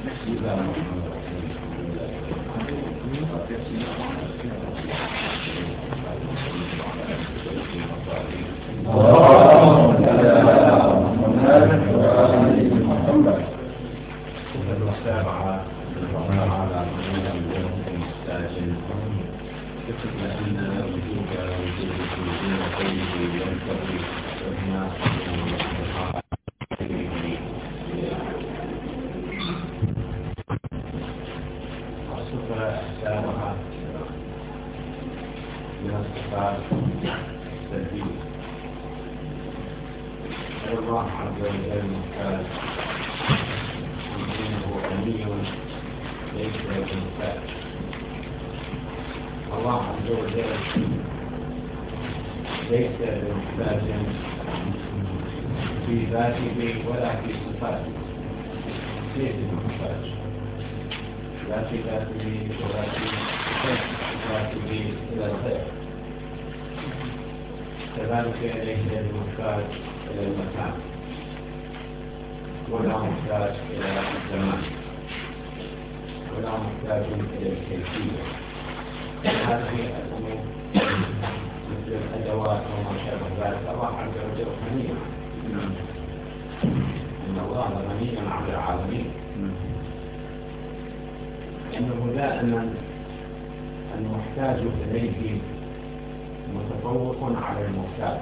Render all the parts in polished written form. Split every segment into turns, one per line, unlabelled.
الله عز وجل محتاج إنه غني ليس بمحتاج. الله عز وجل ليس بمحتاج في ذاته ولا في صفاته، ليس بمحتاج لا في ذاته ولا في صفاته إلى الغير. كذلك ليس بمحتاج إلى المكان ولا محتاج إلى الزمان ولا محتاج إلى الكيفية. هذه الأمور مثل الأدوات وما شابه ذلك الله عز وجل غني، إن الله غني عن العالمين، إنه دائما المحتاج إليه متفوق على المحتاج.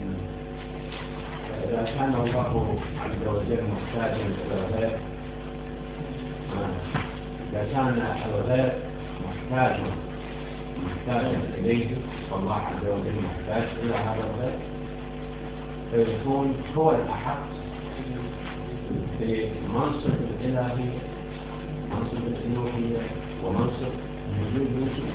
فإذا كان الله عز وجل محتاجا إلى الغير، إذا كان الغير محتاجا إليه والله عز وجل محتاج إلى هذا الغير، فيكون هو الأحق في منصب الإلهي، منصب الإلوهية ومنصب وجود يوسف،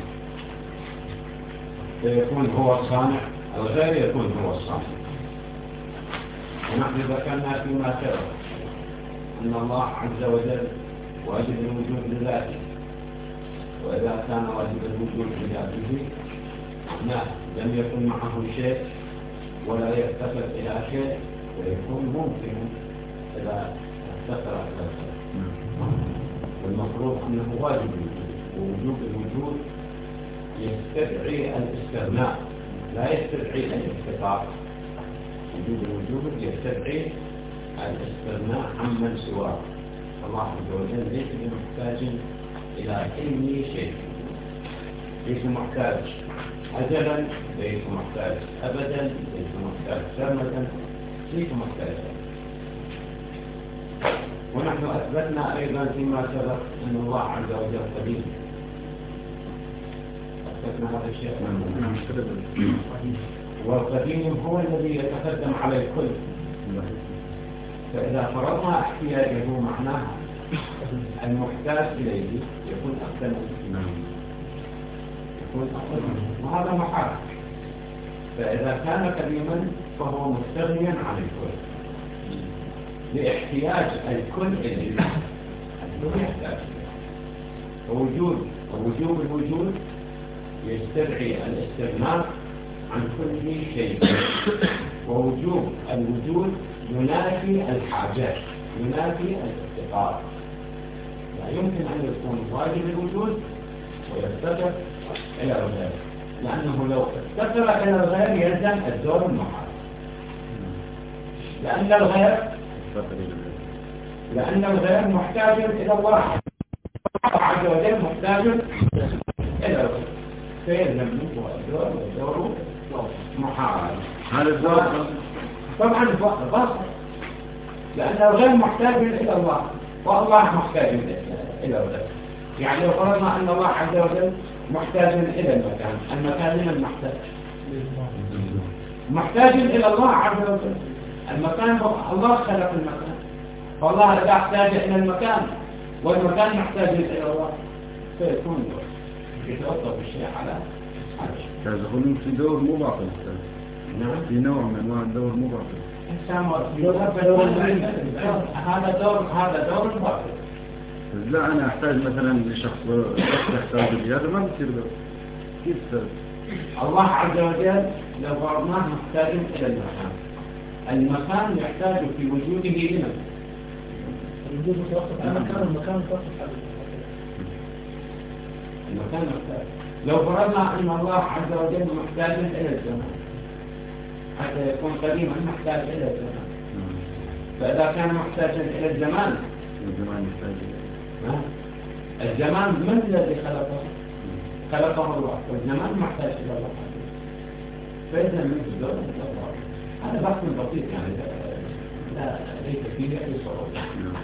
فيكون هو الصانع، الغير يكون هو الصانع. ونحن ذكرنا فيما سبق أن الله عز وجل واجب الوجود لذاته، وإذا كان واجب الوجود لذاته لم يكن معه شيء ولا يفتقر إلى شيء، ويكون ممكن إذا افتقر إلى شيء. والمفروض أنه واجب الوجود، ووجوب الوجود يستدعي الاستغناء لا يستدعي الافتقار. وجود الوجود يستدعي الاستغناء عمن سواه. الله عز وجل ليس بمحتاج إلى أي شيء، ليس محتاج أجلا، ليس محتاج أبدا، ليس محتاج سرمدا، ليس محتاج. ونحن أثبتنا أيضا فيما سبق أن الله عز وجل قديم. أثبتنا هذا الشيء، والقديم هو الذي يتقدم على الكل. فإذا فرضنا احتياجه معناها المحتاج إليه يكون أقدم، وهذا محال. فإذا كان قديما فهو مستغنيا عن الكل لاحتياج الكل إليه، الكل يحتاج. ووجوب الوجود يستدعي الاستغناء عن كل شيء، ووجوب الوجود ينافي الحاجات، ينافي الافتقار. لا يمكن أن يكون واجب الوجود ويفتقر إلى الغير، لأنه لو افتقر إلى الغير يلزم الدور المحال، لأن الغير محتاج إلى الله عز وجل، محتاج إلى الغير، فيلزم منه الدور محال.
هذا الدور
طبعا باطل، لأن الغير محتاج إلى الله والله محتاج إلى الغير. يعني لو فرضنا أن الله عز وجل محتاج إلى المكان لمن محتاج إلى الله عز وجل. المكان الله خلق المكان، فالله لا يحتاج إلى المكان والمكان محتاج إلى الله، فيكون يتوقف الشيء على
تدخلون في دور مو باطل.
نعم،
في نوع من أنواع الدور مو باطل.
هذا دور باطل.
لا أنا أحتاج مثلا لشخص يحتاج لي، هذا ما بصير دور. كيف تصير؟
الله عز وجل لو فرضناه محتاج إلى المكان يحتاج في وجوده لمن؟
الوجود متوقف على مكان والمكان متوقف على
المكان محتاج. لو فرضنا أن الله عز وجل محتاج إلى الزمان حتى يكون قديما محتاج إلى الزمان، فإذا كان محتاجا إلى الزمان الزمان من الذي خلقه؟ خلقه الله، والزمان محتاج إلى الله، فإذا من الدور الله. هذا بحث بسيط يعني لا ليس فيه أي صعوبة.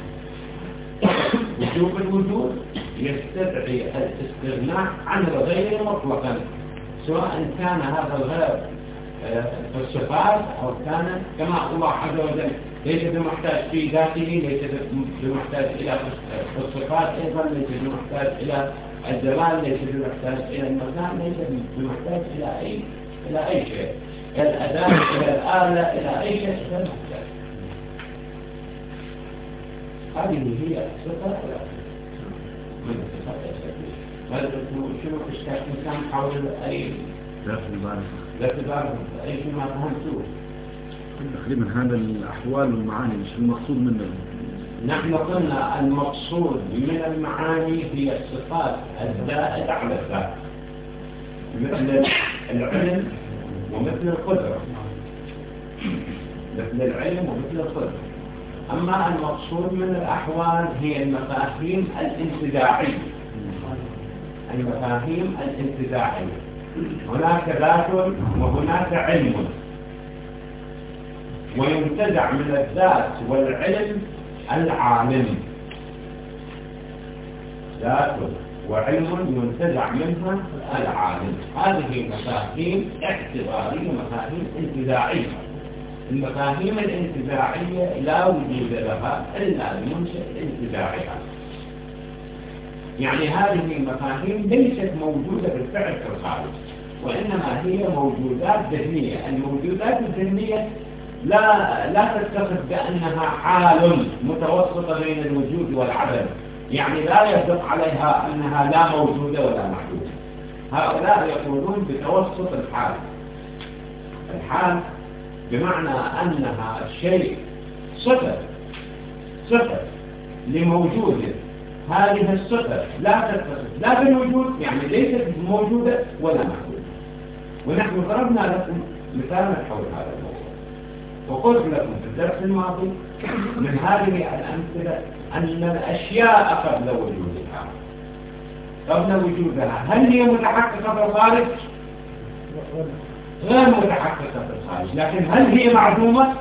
وجوب الوجود يستدعي الاستغناء عن الغير مطلقا، سواء كان هذا الغير في الصفات أو كان كما الله عز وجل ليس بمحتاج في ذاته، ليس بمحتاج إلى الصفات أيضا، ليس بمحتاج إلى الزمان، ليس بمحتاج إلى المكان، ليس بمحتاج إلى أي شيء، إلى الأداة، إلى الآلة، إلى أي شيء غير محتاج. هذه هي الصفة من الصفات الأساسية. شنو تشتاق إنسان حول أي ذات البارد أي شيء ما فهمتوه؟
تقريبا هذا الأحوال والمعاني مش المقصود منه.
نحن قلنا المقصود من المعاني هي الصفات الزائدة على الذات، مثل العلم ومثل القدرة، مثل العلم ومثل القدرة. أما المقصود من الأحوال هي المفاهيم الانتزاعية، المفاهيم الانتزاعية. هناك ذات وهناك علم، وينتزع من الذات والعلم العالم. ذات وعلم ينتزع منها العالم. هذه مفاهيم اعتبارية، مفاهيم انتزاعية. المفاهيم الانتزاعية لا وجود لها إلا بمنشأ انتزاعها. يعني هذه المفاهيم ليست موجودة بالفعل في الخارج، وإنما هي موجودات ذهنية. الموجودات الذهنية لا تتخذ بأنها حال متوسطة بين الوجود والعدم، يعني لا يصدق عليها أنها لا موجودة ولا محدودة. هؤلاء يقولون بتوسط الحال. الحال بمعنى أنها شيء صفة لموجود، هذه الصفة لا تتصف لا بالوجود، يعني ليست موجودة ولا محدودة. ونحن ضربنا لكم مثالا حول هذا الموضوع، وقلت لكم في الدرس الماضي من هذه الأمثلة أن الأشياء قبل وجودها هل هي متحققة في الخارج؟ غير متحققة في الخارج. لكن هل هي معدومة؟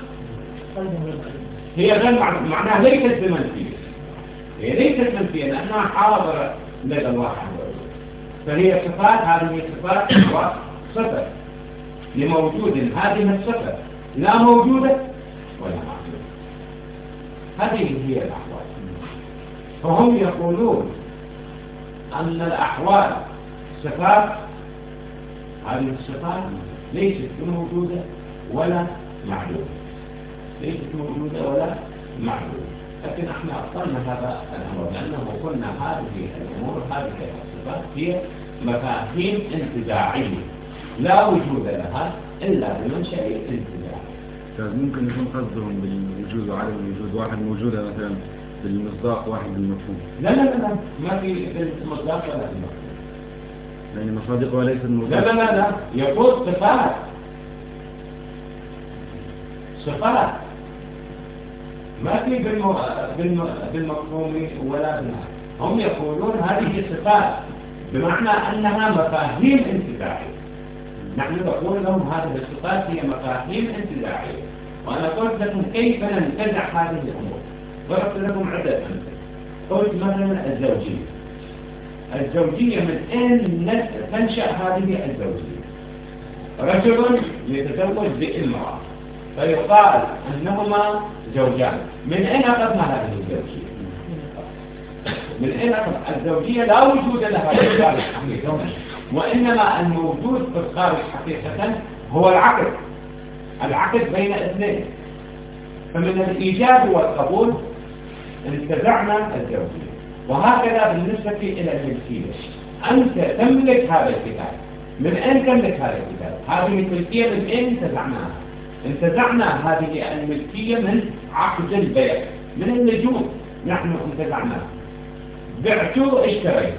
هي غير معدومة، معناها ليست بمنفية. هي ليست منفية لأنها حاضرة لدى الله عز وجل. فهي صفات، هذه صفات صفة لموجود، هذه الصفة لا موجودة ولا معدومة. هذه هي الأحوال. فهم يقولون أن الأحوال صفات، هذه الصفات ليست موجودة ولا معدومة، ليست موجودة ولا معدومة. لكن احنا أبطلنا هذا الأمر لأنه قلنا هذه الأمور، هذه الصفات هي مفاهيم انتزاعية لا وجود لها إلا بمنشأ انتزاعي.
ممكن يكون قصدهم بالوجود وعدم الوجود واحد موجودة مثلا بالمصداق واحد بالمفهوم.
لا ما في بالمصداق ولا بالمفهوم،
يعني مصادق وليس المصداق.
لا يقول صفات ما في بالمفهوم ولا بالمعنى. هم يقولون هذه صفات بمعنى أنها مفاهيم انتزاعية. نحن نقول لهم هذه الصفات هي مفاهيم انتزاعية. وأنا قلت لكم كيف ننتزع هذه الأمور. ضربت لكم عدة أمثلة. قلت مثلا الزوجية من أين تنشأ هذه الزوجية؟ رجل يتزوج بامرأة فيقال أنهما زوجان. من أين أخذنا هذه الزوجية؟ من أين أخذ؟ الزوجية لا وجود لها في الخارج حقيقة، وإنما الموجود في الخارج حقيقة هو العقد بين اثنين. فمن الإيجاب والقبول انتزعنا الزوجية. وهكذا بالنسبة إلى الملكية، أنت تملك هذا الكتاب. من أين تملك هذا الكتاب؟ هذه الملكية من أين انتزعناها؟ انتزعنا هذه الملكية من عقد البيع، من اللجوء. نحن انتزعناه. بعتوا اشتريت،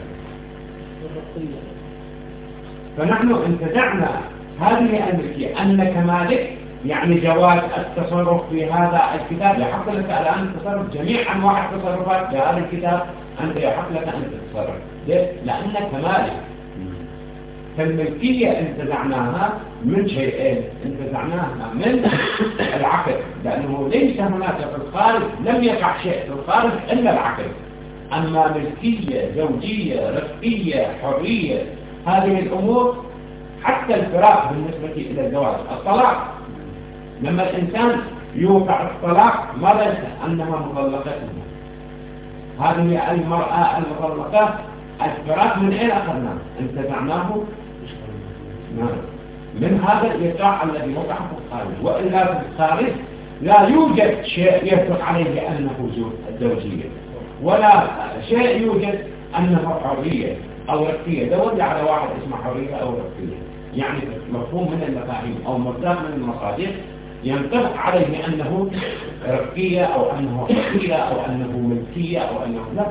فنحن انتزعنا هذه الملكية. أنك مالك يعني جواز التصرف في هذا الكتاب، يحق لك الآن التصرف جميع أنواع التصرفات في هذا الكتاب، أنت يحق لك أن تتصرف. ليه؟ لأنك مالك. فالملكية انتزعناها من شيئين، انتزعناها من العقد، لأنه ليس هناك في الخارج، لم يقع شيء في الخارج إلا العقد. أما ملكية، زوجية، رفقية، حرية، هذه الأمور، حتى الفراق بالنسبة إلى الزواج، الطلاق، لما الإنسان يوقع الطلاق ماذا يصير؟ أنها مطلقة. هذه المرأة المطلقة الفراق من أين أخذناه؟ انتزعناه من هذا الإيقاع الذي وقع في الخارج. وإلا في الخارج لا يوجد شيء يطلق عليه أنه زوجية، ولا شيء يوجد أنه حرية أو رفقية. دور على واحد اسمه حرية أو رفقية، يعني مفهوم من المفاهيم أو مصدر من المصادر ينطبق عليه أنه رفقية أو أنه حرية أو أنه ملكية أو أنه لا.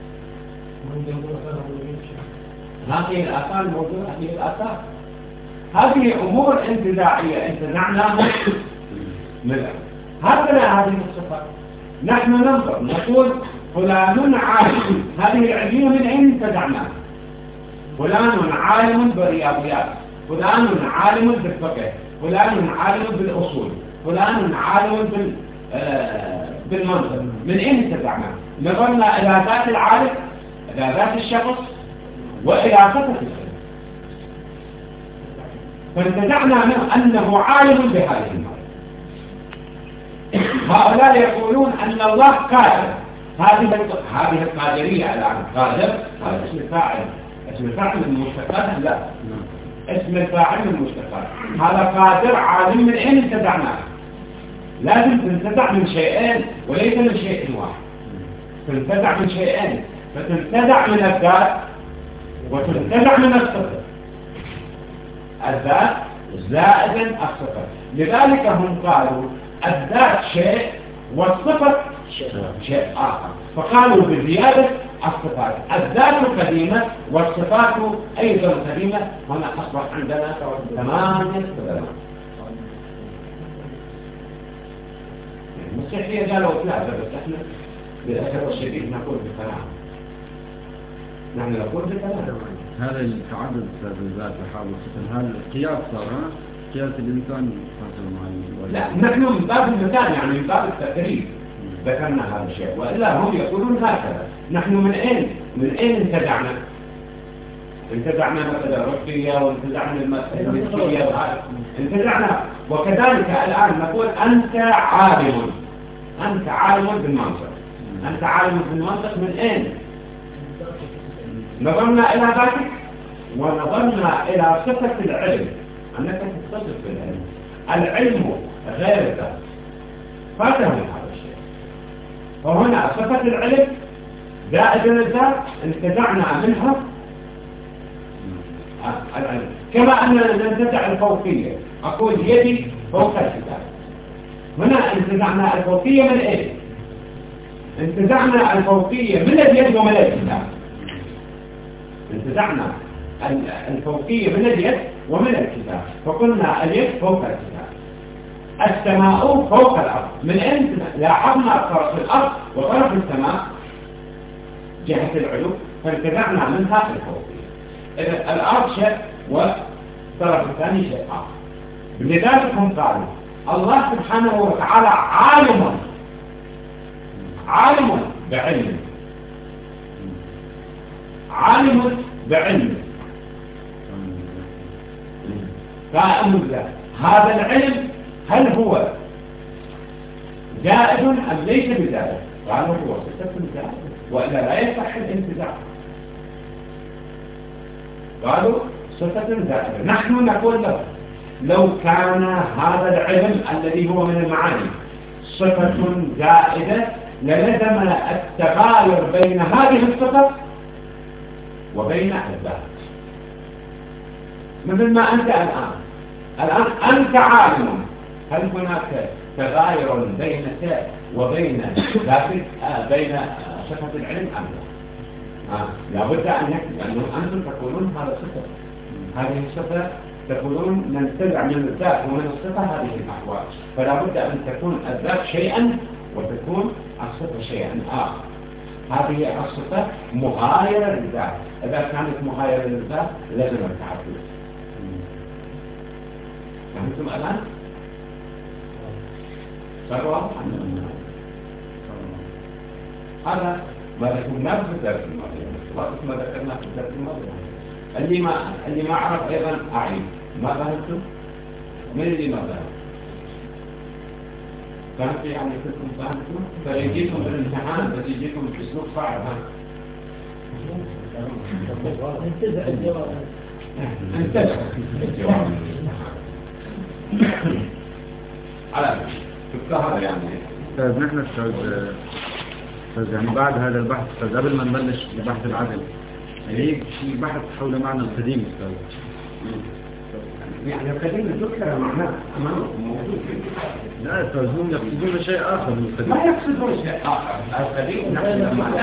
هذه الآثار الموجودة، هذه الآثار، هذه أمور انتزاعية انتزعناها منها. هكذا هذه الصفات نحن ننظر نقول فلان عالم، هذه العلمية من أين انتزعناها؟ فلان عالم بالرياضيات، فلان عالم بالفقه، فلان عالم بالأصول، فلان عالم بالمنطق. من أين انتزعناها؟ نظرنا إلى ذات العالم، إلى ذات الشخص، وإلى صفة الشخص، فانتزعنا منه أنه عالم بهذه المرة. هؤلاء يقولون أن الله قادر، هذه القادرية الآن قادر، هذا اسم الفاعل، اسم الفاعل من المشتقات، لا اسم الفاعل من المشتقات. هذا قادر عالم، من أين انتزعناه؟ لازم تنتزع من شيئين وليس من شيء واحد. تنتزع من شيئين، فتنتزع من الذات وتنتزع من الصفة. الذات زائدا الصفة، لذلك هم قالوا الذات شيء والصفة شيء آخر، فقالوا بزيادة الصفات الذات قديمة والصفات أيضا قديمة. هنا أصبح عندنا 8 صفات. المسيحية قالوا 3، بس احنا للأسف الشديد نقول بكلام، نحن نقول بكلام.
هذا التعدد الذات الحال والصفة، هذا قياس صار، قياس الإنسان حصل مع
لا، نحن من باب المثال، يعني من باب التقريب ذكرنا هذا الشيء، وإلا هم يقولون هكذا. نحن من أين انتزعنا؟ انتزعنا مثلا الرقية وانتزعنا الملكية انتزعنا. وكذلك الآن نقول أنت عالم، أنت عالم بالمنطق، أنت عالم بالمنطق من أين؟ نظرنا إلى ذاتك ونظرنا إلى صفة العلم، أنك تتصف بالعلم. العلم غير الذات، فاتهم هذا الشيء. فهنا صفة العلم زائد الذات انتزعنا منها العلم، كما أننا ننتزع الفوقية. أقول يدي فوق الكتاب، هنا انتزعنا الفوقية من إيه؟ انتزعنا الفوقية من اليد ومن الكتاب. انتزعنا الفوقية من اليد ومن الكتاب، فقلنا اليد فوق الكتاب، السماء فوق الأرض. من أين لاحظنا طرف الأرض وطرف السماء جهة العلو، فانتزعنا منها الفوقية. إذن الأرض شيء والطرف الثاني شيء آخر. لذلك هم قالوا الله سبحانه وتعالى عالم بعلم، عالم بعلم قائم بالذات. هذا العلم هل هو زائد أم ليس بزائد؟ قالوا هو صفة زائد، وإلا لا يصح الانتزاع. قالوا صفة زائدة. نحن نقول له لو كان هذا العلم الذي هو من المعاني صفة زائدة للزم التغاير بين هذه الصفة وبين الذات. مثل ما أنت الآن أنت عالم، هل هناك تغاير بينك وبين بين صفة العلم أم لا؟ لابد أن يكتب أنه أنتم تقولون هذا صفة، هذه الصفة تقولون ننتزع من الذات ومن الصفة هذه الأحوال، فلا بد أن تكون الذات شيئا وتكون الصفة شيئا آخر. هذه الصفة مغايرة للذات، إذا كانت مغايرة للذات لازم التعدد. فهمتم الآن؟ صار واضح؟ هذا ما ذكرناه في الدرس الماضي، ما ذكرناه في الدرس الماضي. اللي ما عرف أيضا أعيد. ما فهمتم؟ من اللي ما فهم؟ فهمت يعني كلكم فهمتم؟ فيجيكم بالامتحان بس يجيكم بأسلوب صعب.
انتزع الجواب.
انتزع الجواب. على فكرة يعني.
طيب نحن أستاذ يعني بعد هذا البحث أستاذ قبل ما نبلش ببحث العدل هيك في بحث حول معنى القديم أستاذ.
يعني القديم ذكر معناه موجود في الكتاب.
لا أستاذ هم يقصدون شيء آخر من القديم.
ما يقصدون شيء آخر. القديم نحن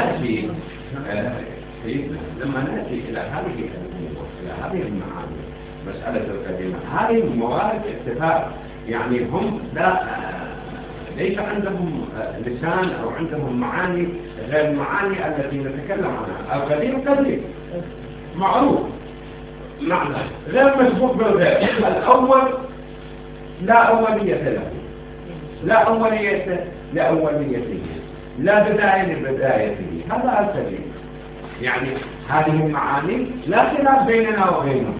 لما نأتي إلى هذه المعاني مسألة القديمة هذه موارد اتفاق، يعني هم ليس عندهم لسان أو عندهم معاني غير المعاني التي نتكلم عنها. القديم قديم معروف معنى غير مسبوق بالغير. الأول لا أولية له، لا أولية لأوليته، لا بداية لبدايته. هذا القديم، يعني هذه المعاني لا خلاف بيننا وبينهم.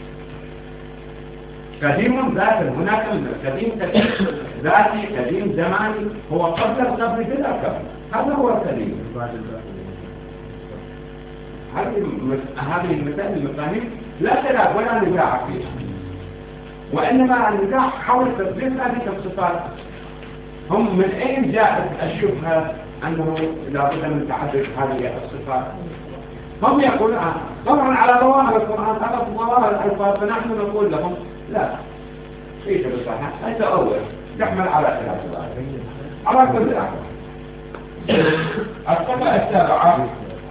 قديم ذاتي، هناك قديم ذاتي، قديم زماني، هو قبل القبل بلا قبل. هذا هو القديم. هذه المفاهيم لا خلاف ولا نزاع فيها، وإنما النزاع حول تطبيق هذه الصفات. هم من أين جاءت الشبهة أنه لا بد من تعدد هذه الصفات؟ هم يقولون طبعا على ظواهر القرآن، على ظواهر الألفاظ، فنحن نقول لهم لا، ليس بصحة، أنت أول تحمل على خلاف ذلك على كل الأحوال. الصفة السابعة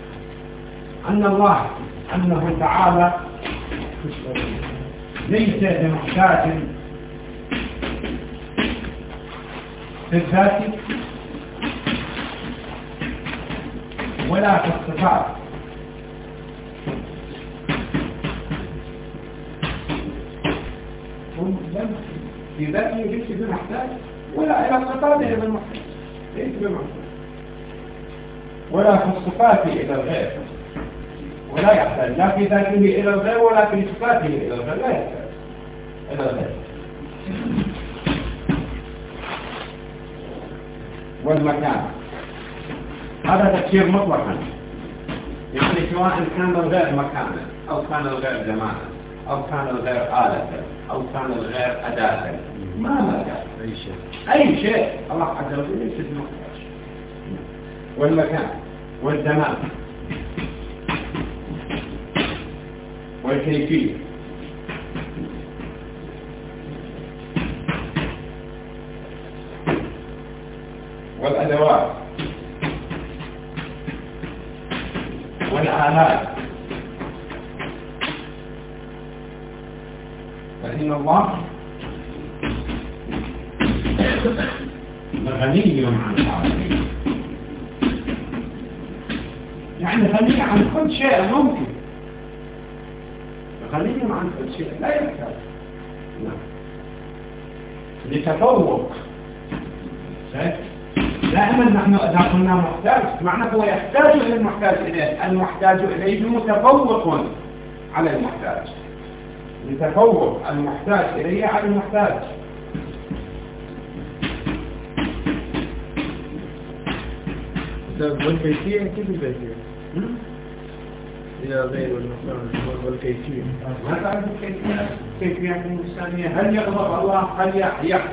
أنه تعالى ليس بمحتاج في الذات ولا في الصفات، في ذاته ليس بمحتاج ولا إلى الصفات إلى المحتاج، ليس بمحتاج ولا في الصفات إلى الغير، ولا يحتاج لا في ذاته إلى الغير ولا في صفاته إلى الغير، لا يحتاج إلى الغير. والمكان هذا تفسير مطلقا، يعني سواء كان الغير مكانا أو كان الغير زمانا أو كان الغير آلة أو كان الغير أداة، ما مكان أي شيء الله عز وجل ليس بمحتاج. والمكان والزمان والكيفية والأدوات والآلات، فإن الله غني عن العالمين، يعني غني عن كل شيء ممكن، غني عن كل شيء لا يحتاج. لتفوق دائما نحن إذا قلنا محتاج معناه هو يحتاج إلى المحتاج إليه، المحتاج إليه متفوق على المحتاج، لتفوق المحتاج إليه على المحتاج.
والكيفية كيف الكيفية؟ إلى غير والكيفية
ما تعرف الكيفية؟ كيفية الإنسانية، هل يغضب الله؟ هل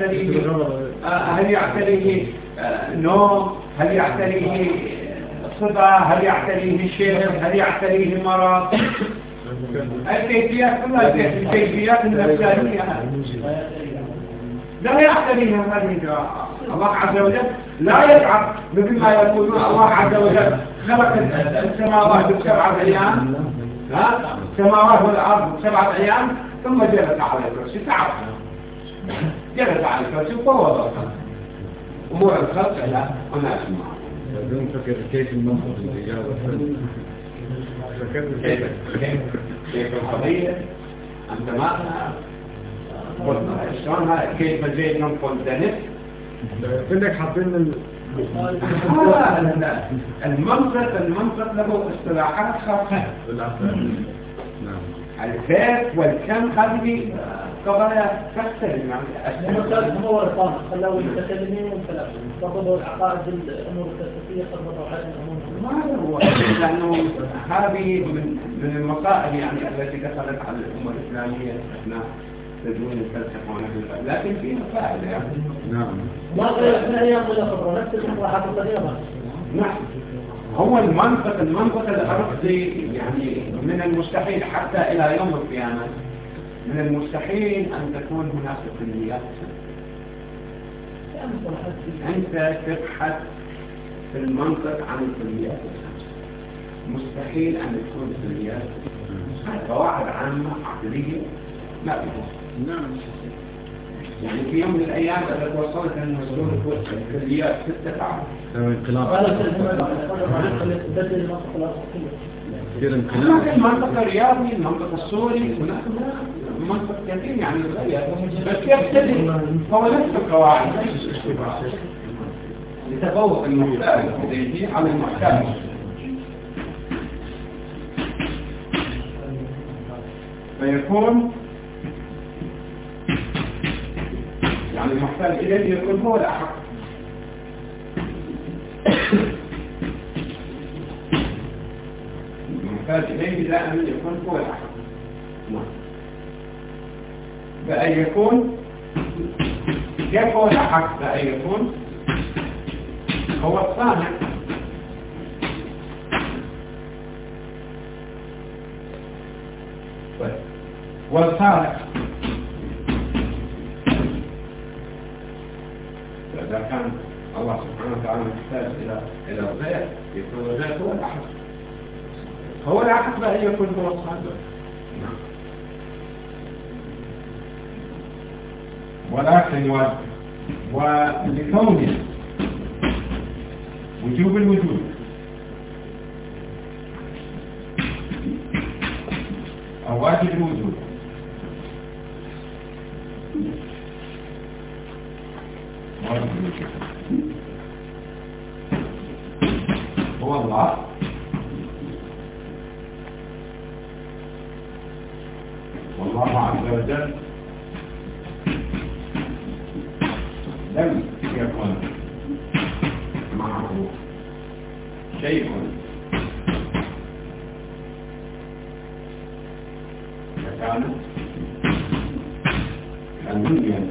يعتريه نوم؟ هل يعتريه صدى؟ هل يعتريه شهر؟ هل يعتريه مرض؟ الكيفيات كلها الكيفيات النفسانية لا يعتريها هذه الله عز وجل لا يتعب مثل ما يقولون الله عز وجل خلق السماوات ب7 أيام، السماوات والأرض ب7 أيام ثم جلس على الكرسي تعب، جلس على الكرسي وفوض أمور الخلق إلى أناس معه.
بدون فكر كيف المنطق الإجابة
كيف القضية أنت ما قلنا شلون كيف زيد ننقل دنس
بدك حاطين
المنطق له اصطلاحات خاصة.
نعم.
الكيف والكم هذه قضايا تختلف
هم هو الفاهم خلوا المتكلمين والفلاسفة فضلوا العقائد الأمور الفلسفية قرروا على الأمور.
ما هو لأنه هذه من المصائب يعني التي دخلت على الأمة الإسلامية أثناء تدوين الفلسفة ونحو، لكن فيها فائدة يعني.
نعم.
ما غير من أيام ولا خبرة نفس المصطلحات القديمة.
نعم. هو المنطق الأرضي يعني من المستحيل حتى إلى يوم القيامة من المستحيل أن تكون هناك كليات. أنت تبحث في المنطق عن الكليات مستحيل أن تكون كليات. قواعد عامة عقلية لا بد.
نعم.
يعني في يوم من الأيام إذا توصلت أن مسؤول الكليات 6 تعرف.
انقلاب. كثير انقلاب.
هناك المنطق الرياضي، المنطق السوري، هناك منطق كثير يعني غير، بس يختلف هو نفس القواعد لتفوق المحتاج الذي على المحتاج. فيكون يعني المحتاج إليه يكون هو الأحق. المحتاج إليه دائما يكون هو الأحق. بأن يكون كيف هو الأحق؟ بأن يكون هو الصانع. والخالق إذا كان الله سبحانه وتعالى محتاج إلى الغير يكون الغير هو الأحق. هو الأحق بأن يكون هو الصانع. ولكن ولكون وجوب الوجود أو واجب الوجود هو الله والله عز وجل لم يكن معه شيء فكان غنيا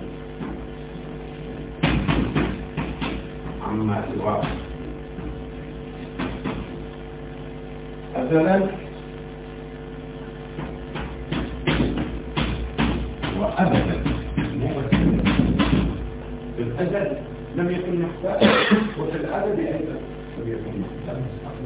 عما سواه أزلا وأبدا. في الأزل لم يكن محتاج وفي الأبد أيضا لم يكن محتاج.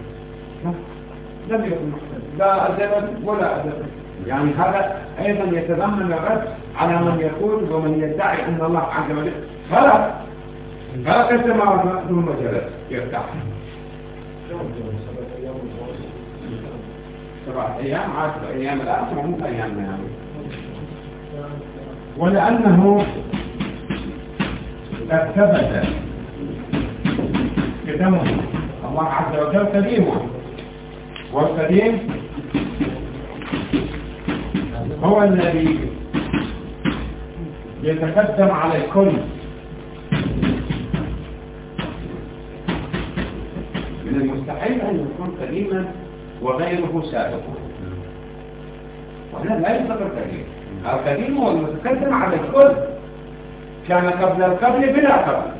لم يكن محتاج لا أزلا ولا أبدا. يعني هذا أيضا يتضمن الرد على من يقول ومن يدعي أن الله عز وجل خلق السماوات ثم جلس يرتاح 7 أيام 10 أيام الآن مو أيامنا يعني. ولأنه قد ثبت قدمه الله عز وجل قديمه، والقديم هو الذي يتقدم على الكل. من المستحيل أن يكون قديما وغيره سابق، وهذا لا يصدق القديم. القديم هو المتقدم على الكل، كان قبل القبل بلا قبل.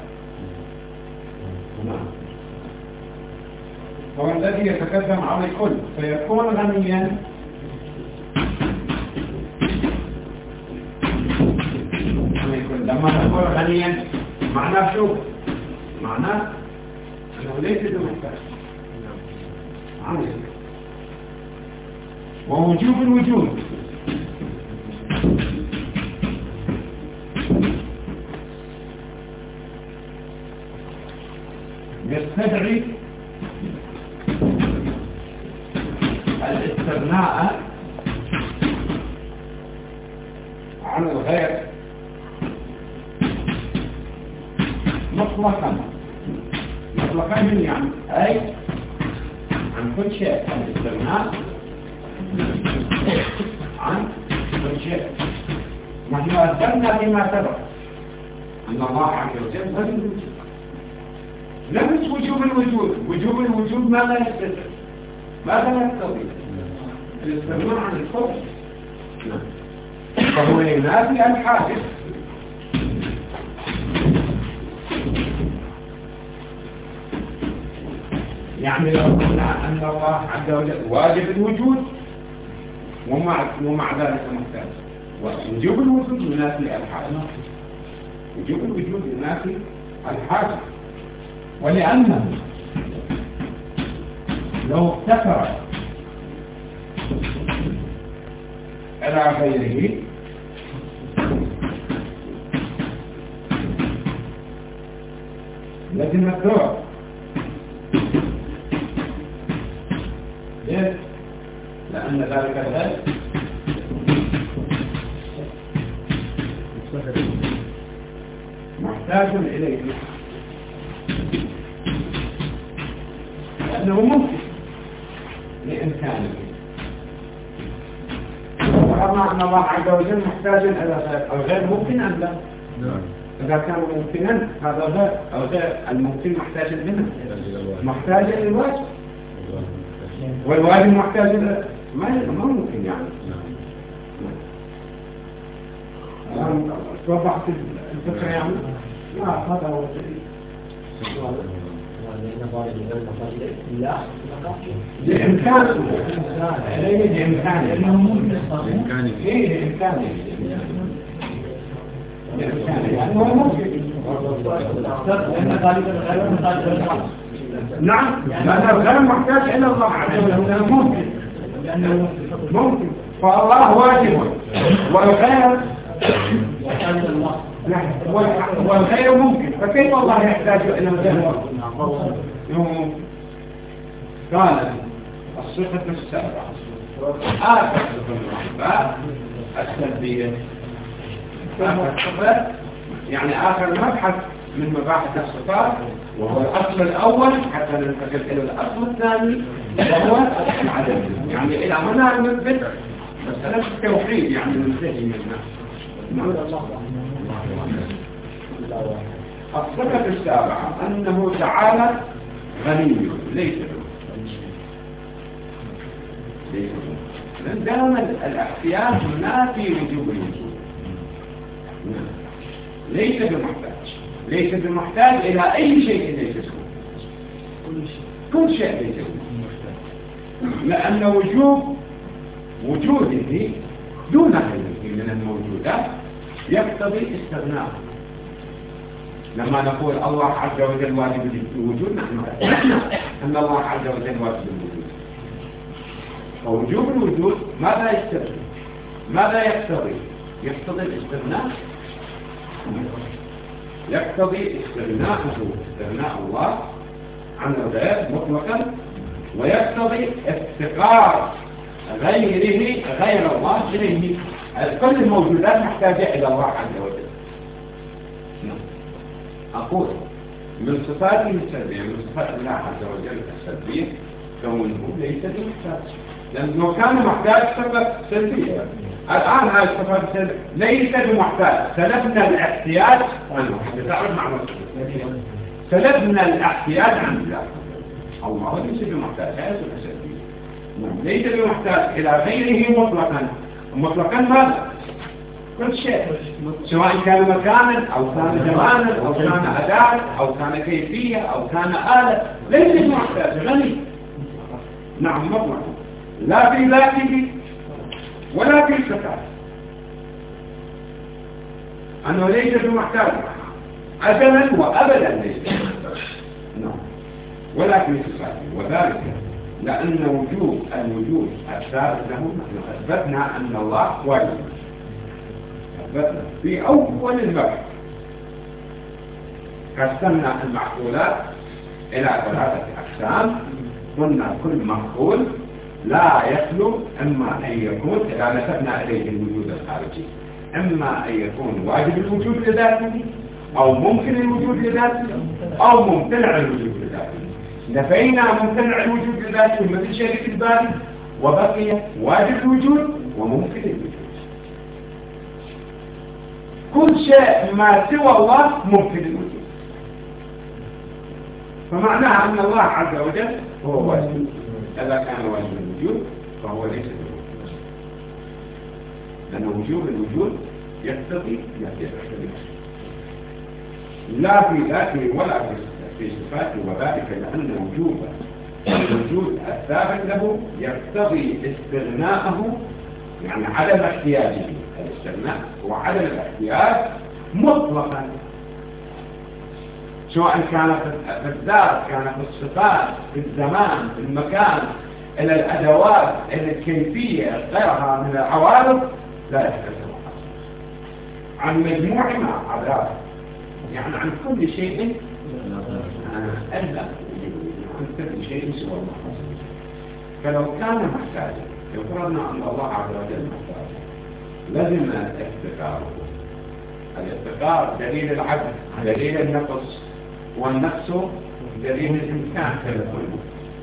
هو الذي يتقدم على الكل فيكون غنيا لما تكون غنيا معناه شو؟ معناه أنه ليس بمحتاج عمل. ووجوب الوجود يستدعي الاستغناء عن الغير مطلقا يعني أي عن كل شيء، الاستغناء عن كل شيء. نحن أثبتنا فيما سبق أن الله عز وجل غير الوجود، نفس وجوب الوجود. وجوب الوجود ماذا يستدعي؟ ماذا يقتضي؟ الاستغناء عن الفضل، فهو ينافي الحادث. يعني لو قلنا أن الله عز وجل واجب الوجود ومع ذلك محتاج، ووجوب الوجود ينافي الحادث. وجوب الوجود ينافي الحادث، ولأنه لو افتكر على غيره لازم الدور. ليه؟ لأن ذلك الغير محتاج إليه، لأنه ممكن لإمكانه. وقرنا أن الله عز وجل محتاج إلى غير ممكن أم لا؟ إذا كان ممكنا هذا غير، أو غير الممكن محتاج منه، محتاج إلى الواجب، والواجب محتاج إلى ما ممكن يعني. توضحت الفكرة يعني؟ لا هذا هو الدليل. لإمكانه نعم، لأن الغير محتاج إلى الله عز وجل. ممكن فالله واجب والغير والغير ممكن، فكيف الله يحتاج إلى الغير؟ قال الصفة السابعة آخر صفة السلبية، يعني آخر مبحث من مباحث الصفات، وهو الأصل الأول حتى ننتقل إلى الأصل الثاني وهو العدم. يعني إلى هنا نثبت مسألة التوحيد، يعني ننتهي منها. الصفة السابعة أنه تعالى غني ليس من دام الاحتياج ينافي وجوب الوجود. ليس بمحتاج إلى أي شيء ليس كل شيء ليس بمحتاج، لأن وجوده دون غيره من الموجودات يقتضي استغناء. لما نقول الله عز وجل واجب الوجود، نحن أثبتنا أن الله عز وجل واجب الوجود. فوجوب الوجود ماذا يقتضي؟ يقتضي الاستغناء، يقتضي استغناء الله عن الغير مطلقا، ويقتضي افتقار غير الله إليه. كل الموجودات محتاجة إلى الله عز وجل. أقول من صفاته السلبية، من صفات الله عز وجل السلبية كونه ليس بمحتاج، لأنه كان محتاج صفة سلبية. الآن هذه الصفات السلبية ليس بمحتاج، سلبنا الاحتياج عنه. تعرف معنى سلبنا الاحتياج عن الله. الله ليس بمحتاج، هذه صفة سلبية. ليس بمحتاج إلى غيره مطلقا ماذا؟ كل شيء، سواء كان مكانا أو كان زمانا أو كان أداة أو كان كيفية أو كان آلة، ليس بمحتاج، غني. نعم مطلقا، لا في ذاته ولا في صفاته. أنه ليس بمحتاج أزلا وأبدا ليس.
ولكن صفاته، وذلك لأن الوجود الثابت له نحن أثبتنا أن الله واجب، أثبتنا في أول البحث قسمنا المعقولات إلى 3 أقسام. قلنا كل معقول لا يخلو إما أن يكون إذا نسبنا إليه الوجود الخارجي إما أن يكون واجب الوجود لذاته أو ممكن الوجود لذاته أو ممتنع الوجود لذاته. نفينا ممتنع الوجود لذاته مثل شريك الباري وبقي واجب الوجود وممكن الوجود. كل شيء ما سوى الله ممكن الوجود، فمعناها أن الله عز وجل هو واجب. إذا كان واجب الوجود فهو ليس بالوجود، لأن وجوب الوجود يقتضي لا في ذاته ولا في صفاته، وذلك لأن الوجود الثابت له يقتضي استغناءه، يعني عدم احتياجه. الاستغناء وعدم الاحتياج مطلقا، سواء كانت في الذات، كانت في الصفات، في الزمان، في المكان، إلى الأدوات، إلى الكيفية، غيرها من العوارض لا يستغنى عن مجموع ما عداه، يعني عن كل شيء إلا عن كل شيء سوى الله. فلو كان محتاجا، لو فرضنا أن الله عز وجل محتاجا، لازم افتقاره. الافتقار دليل العدل، دليل النقص، والنقص دليل الإمكان كالكل.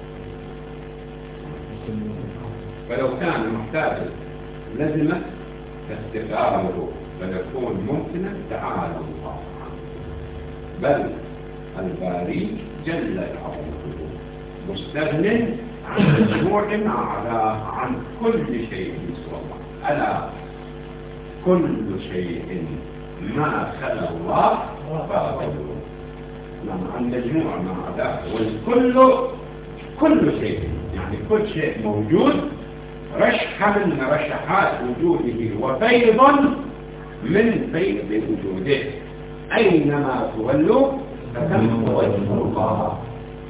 فلو كان محتاجا لازم افتقاره فيكون ممكنا تعالى الله عنه. بل الباري جل عظمته مستغن عن مجموع عن كل شيء سوى الله. ألا كل شيء ما خلا الله باطل، عن مجموع ما عداه. والكل كل شيء، يعني كل شيء موجود، رشحة من رشحات وجوده وفيض من فيض وجوده. أينما تولوا فتم وجه الله.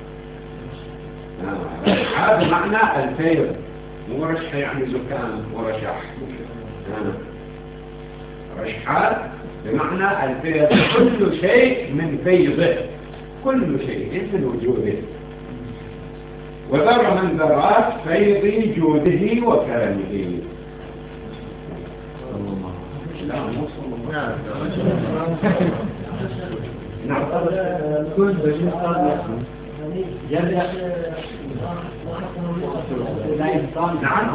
هذا معنى الفيض، مو رشحة يعني زكام ورشح. رشحات بمعنى الفيض، كل شيء من فيضه، كل شيء من وجوده. وذر من ذرات فيض جوده وكرمه. نعم.
كل بشيء
نعم.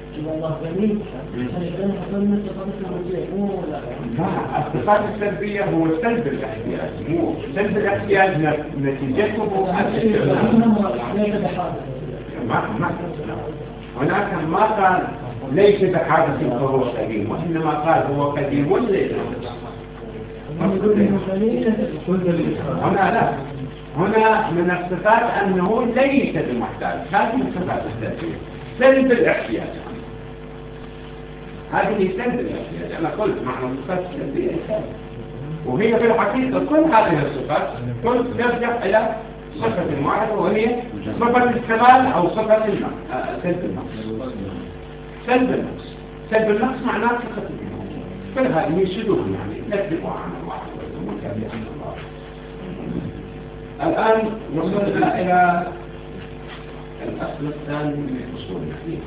الصفات السلبية هو سلب الاحتياج، مو سلب الاحتياج نتيجته هناك ما قال ليس بحاجة فهو قديم، وإنما قال هو قديم ليس. هنا لا، هنا من الصفات أنه ليس بمحتاج. هذه الصفات السلبية سلب الاحتياج، هذه سلب الاحتياج. أنا قلت معنى الصفات السلبية وهي في الحقيقة كل هذه الصفات ترجع إلى صفة واحدة، وهي صفة الكمال أو صفة سلب النقص. سلب النقص معناه صفة الكمال. كل هذه شذوذ، يعني نتبع عن الله ومتابع عن الله. الآن وصلنا إلى الأصل الثاني من أصول الدين.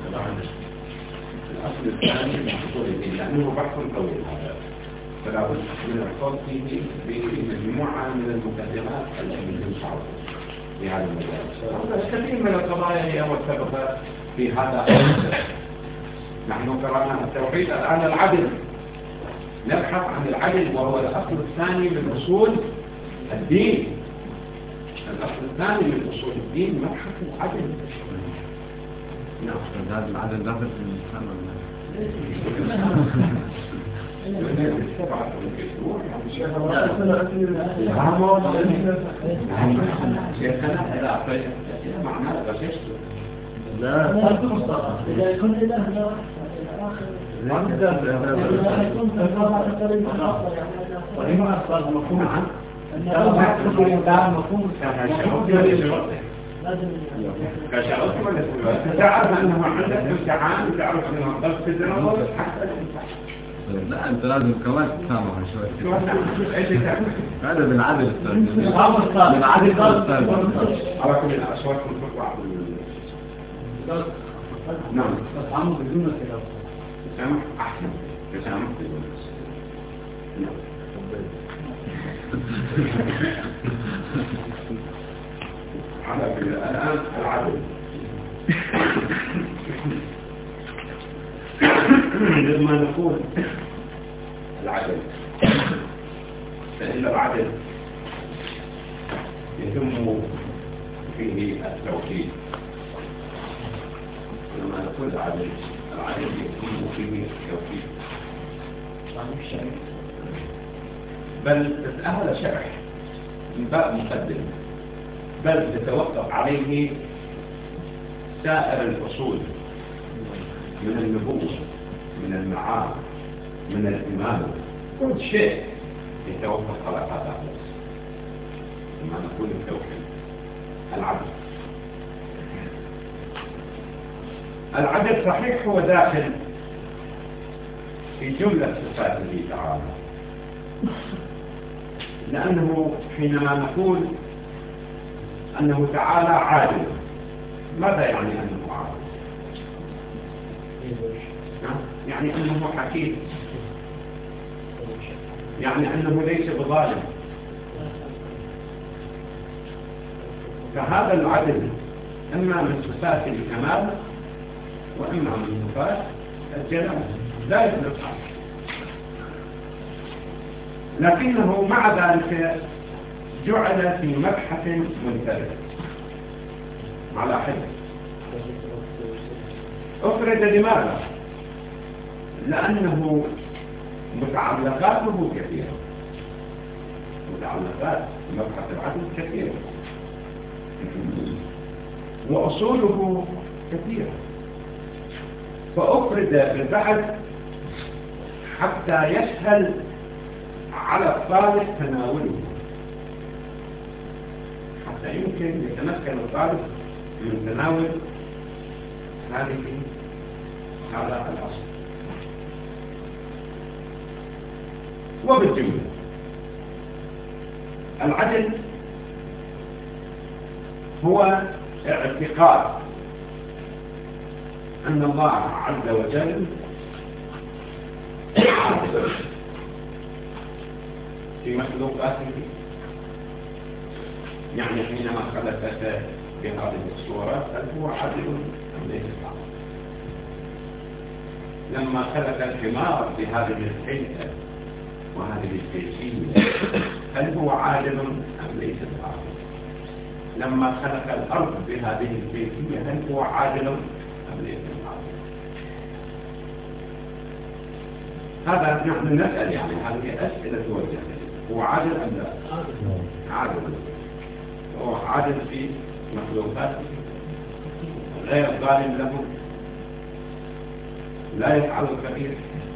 الأصل الثاني من أصول الدين لأنه بحث طويل هذا، فلا بد من الخوض فيه بمجموعة من المقدمات التي تنصعب في هذا المجال. كثير من القضايا هي مرتبطة في هذا الأصل. نحن قرأنا التوحيد، الآن العدل، نبحث عن العدل وهو الأصل الثاني من أصول الدين. الأصل الثاني من أصول الدين مبحث العدل.
نعم، هذا العدل داخل في الامتحان
تعرف أنه عندك امتحان وتعرف أنه ضغط تدرس حتى الامتحان.
لا أنت لازم كمان تسامح شوي.
إيش تعمل؟
هذا بالعدل بالعدل
على كل الأصوات تطلع نعم.
بس عمو بدون كده.
تسامح أحسن. تسامح بدون نعم. على كل الآن العدل. لما نقول العدل فإن العدل يتم فيه التوحيد. لما نقول العدل يتم فيه التوحيد بل تتأهل شرح من باب مقدم بل تتوقف عليه سائر الأصول من النبوة من المعاد من الإيمان كل شيء يتوقف على هذا الأساس. لما نقول التوحيد العدل صحيح هو داخل في جملة صفاته تعالى لأنه حينما نقول أنه تعالى عادل ماذا يعني أنه عادل؟ يعني أنه حكيم يعني أنه ليس بظالم. فهذا العدل إما من صفات الكمال وإما من صفات الجلال لا يطلق لكنه مع ذلك جعل في مبحث منفرد على حد. أفرد لماذا؟ لأنه متعلقاته كثيرة. متعلقات مبحث العدل كثيرة وأصوله كثيرة فأفرد بالبحث حتى يسهل على الطالب تناوله حتى يمكن يتمكن الطالب من تناول هذا الأصل. وبالجملة العدل هو اعتقاد أن الله عز وجل عادل في مخلوقاته. يعني حينما خلقك بهذه الصورة هل هو عادل أم ليس عادل؟ لما خلق الحمار بهذه الحيثة وهذه الكيفية هل هو عادل أم ليس عادل؟ لما خلق الأرض بهذه الكيفية هل هو عادل أم ليس عادل؟ هذا نحن نسأل يعني هذه أسئلة توجه هو عادل أم لا؟ عادل. هو عادل في مخلوقاته غير ظالم له لا يفعل الكبير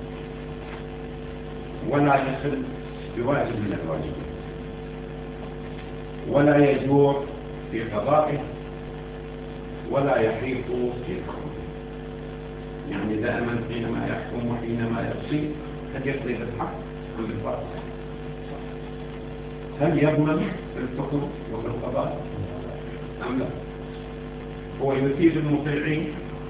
ولا يصل بواجب من الواجبين ولا يجور في قضائه ولا يحيط في حكمه. يعني دائما حينما يحكم وحينما يقضي هل يقضي بالحق أم بالباطل؟ هل يضمن في الحكم وفي القضاء أم لا؟ هو يثيب المطيعين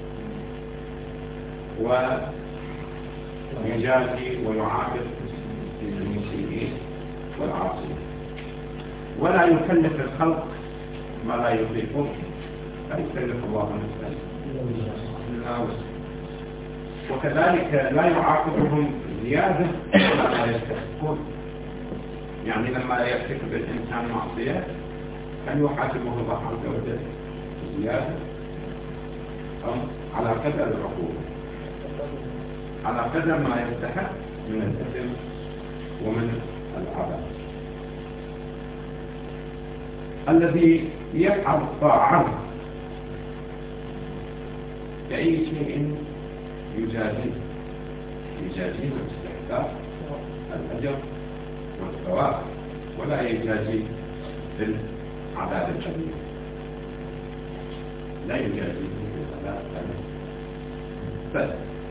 ويجازي ويعاقب المسيئين والعاصين ولا يكلف الخلق ما لا يطيقون. لا يكلف الله نفسا إلا وسعها. وكذلك لا يعاقبهم زيادة ولا لا يستحقون. يعني لما يرتكب الإنسان معصية هل يحاسبه الله عز وجل زيادة أم على قدر العقوبة على قدر ما يستحق من الإثم ومن العذاب؟ الذي يفعل الطاعة بأي شيء يجازيه باستحقاق الأجر والثواب ولا يجازي بالعذاب الكبير، لا يجازي بالعذاب الكبير. بس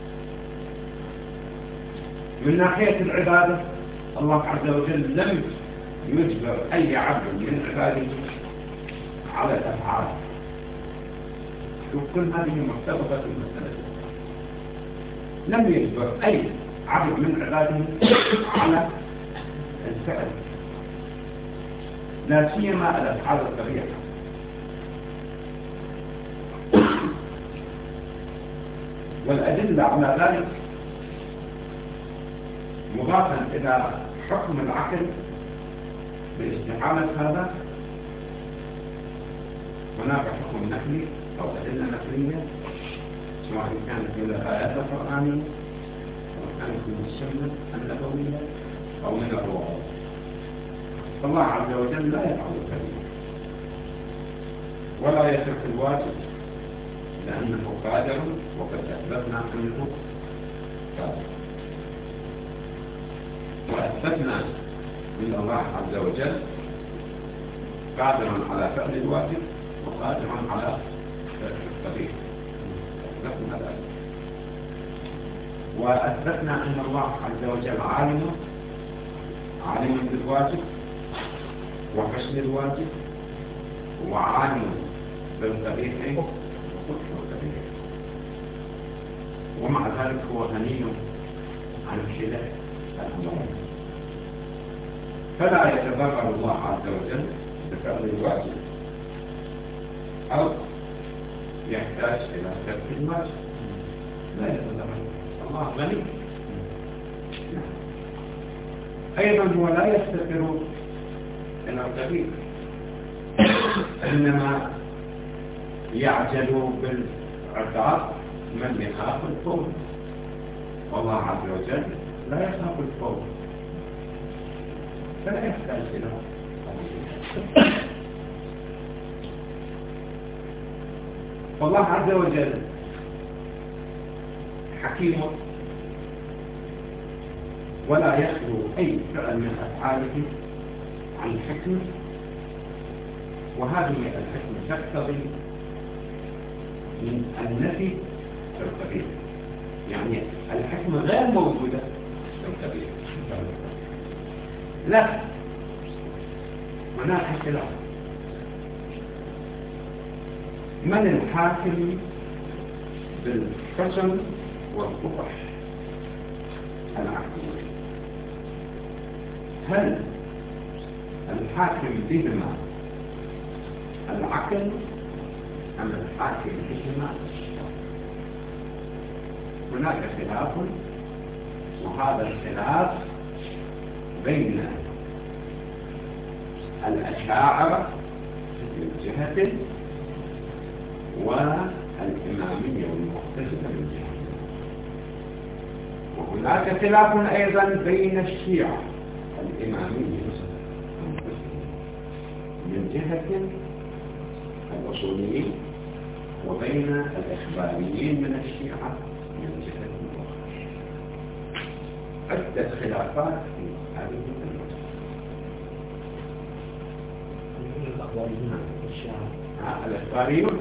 من ناحية العبادة الله عز وجل لم يجبر أي عبد من عباده على الأفعال. وكل هذه مرتبطة بالمسألة، لم يجبر أي عبد من عباده على الفعل، لا سيما الأفعال القبيحة. والأدلة على ذلك مضافا إلى حكم العقل باستحالة هذا، هناك حكم نقلي أو أدلة نقلية سواء كانت من الآيات القرآنية أو كانت من السنة النبوية أو من الروايات. فالله عز وجل لا يفعل ذلك ولا يترك الواجب لأنه قادر، وقد أثبتنا أنه قادر، وأثبتنا أن الله عز وجل قادر على فعل الواجب وقادر على فعل القبيح. أثبتنا ذلك، وأثبتنا أن الله عز وجل عالم بالواجب وحسن الواجب، وعالم بالقبيح والقبيح، ومع ذلك هو غني عن كلا الأمرين. فلا يتضرر الله عز وجل بفعل الواجب أو يحتاج إلى ترك الواجب، لا يتضرر، الله غني. أيضا هو لا يفتقر إلى القبيح، إنما يعجل بالعقاب من يخاف الفوز، والله عز وجل لا يخاف الفوز، فلا يحتاج إلى والله عز وجل حكيم، ولا يخلو أي فعل من أفعاله عن حكمة، وهذه الحكمة تقتضي من النفي في القبيح، يعني الحكمة غير موجودة في القبيح. لا، هناك خلاف. من الحاكم بالحسن والقبح؟ العقل. هل الحاكم بهما العقل أم الحاكم بهما؟ هناك خلاف، وهذا الخلاف بين الأشاعرة من جهة والإمامية والمعتزلة من جهة، وهناك خلاف أيضا بين الشيعة الإمامية من جهة الأصوليين، وبين الإخباريين من الشيعة من جهة أخرى. عدة خلافات في هذه المسألة. الإخباريون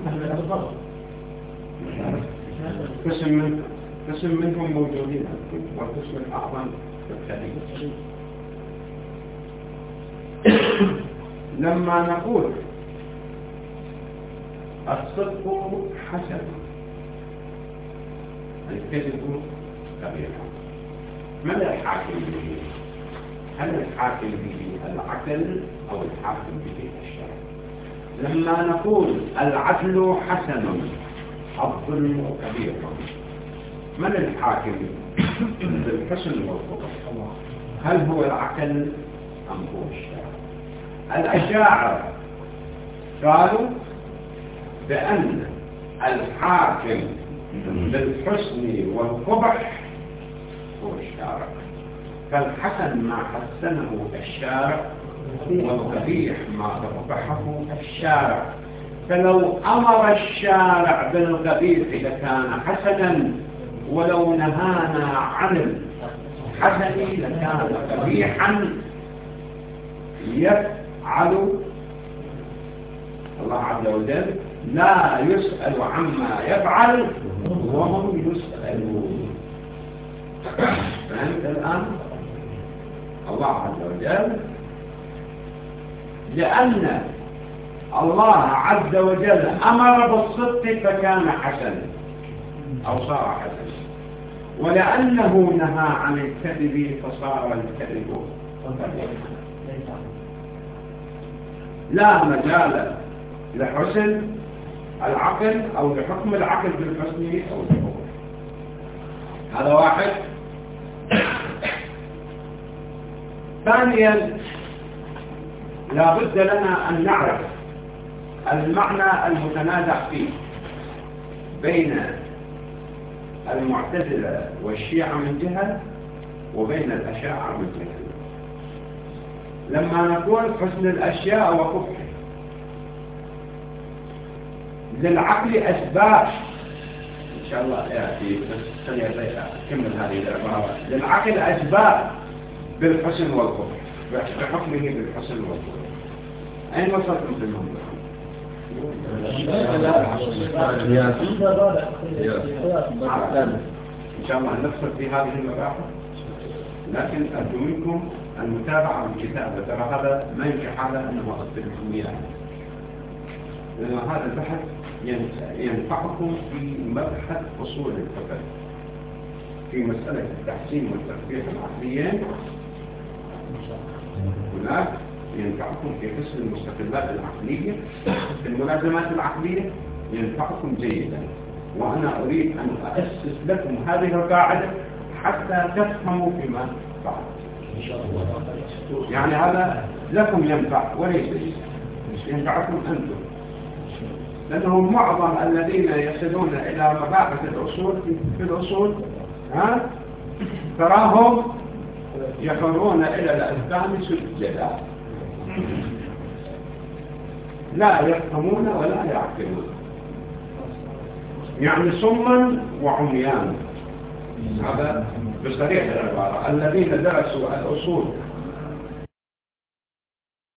قسم منهم موجودين، والقسم الأعظم في الخليج. لما نقول الصدق حسن، الكذب قبيح، من الحاكم به؟ هل الحاكم به العقل أو الحاكم به الشرع؟ لما نقول العدل حسن الظلم كبير، من الحاكم بالحسن والقبح؟ هل هو العقل أم هو الشرع؟ الأشاعرة قالوا بأن الحاكم بالحسن والقبح هو الشارع، فالحسن ما حسنه الشارع والقبيح ما قبحه الشارع. فلو أمر الشارع بالقبيح لكان حسنا، ولو نهانا عن الحسن لكان قبيحا. يفعل الله عز وجل لا يسأل عما يفعل وهم يسألون. فهمت الآن؟ الله عز وجل لأن الله عز وجل أمر بالصدق فكان حسنا أو صار حسنا، ولأنه نهى عن الكذب فصار الكذب لا مجال لحسن العقل أو لحكم العقل بالحسن أو بالحكم. هذا واحد. ثانيا لا بد لنا أن نعرف المعنى المتنازع فيه بين المعتزلة والشيعة من جهة وبين الأشاعرة من جهة. لما نقول حسن الأشياء وقبحها للعقل أسباب إن شاء الله يأتي بس خليني أكمل هذه العبارة. للعقل أسباب بالحسن والقبح بحكمه بالحسن والقبح. أين وصلتم في الموضوع؟ إن شاء الله نفصل في هذه المباحث، لكن أرجو منكم المتابعة والكتابة. ترى هذا ما يمكن حاله أنه أصبح الكمية، لأن هذا البحث ينفعكم في مبحث أصول الفقه في مسألة التحسين والترفيه العقليين. هناك ينفعكم في قسم المستقلات العقلية، في الملازمات العقلية ينفعكم جيدا. وأنا أريد أن أسس لكم هذه القاعدة حتى تفهموا فيما بعد إن شاء الله. يعني هذا لكم ينفع وليس ينفعكم أنتم، لأنه معظم الذين يصلون إلى مباحث الأصول في الأصول تراهم يخرون إلى الأذهان سجدا، لا يفهمون ولا يعقلون، يعني صما وعميان. هذا بصريح العبارة. الذين درسوا الأصول